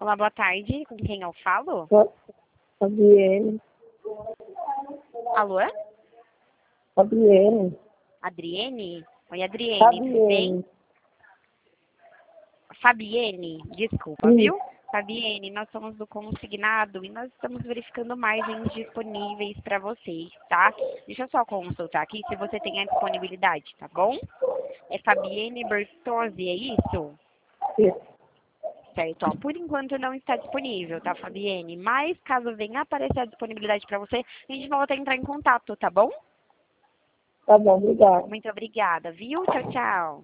Olá, boa tarde. Com quem eu falo? Fabienne. Alô? Fabienne. Adriene? Oi, Adriene, tudo bem? Fabienne. Fabienne, desculpa, viu? Fabienne, nós somos do consignado e nós estamos verificando margens disponíveis para vocês, tá? Deixa eu só consultar aqui se você tem a disponibilidade, tá bom? É Fabienne Bertozzi, é isso? Isso. Certo, ó, por enquanto não está disponível, tá, Fabienne? Mas caso venha aparecer a disponibilidade para você, a gente volta a entrar em contato, tá bom? Tá bom, obrigada. Muito obrigada, viu? Tchau, tchau.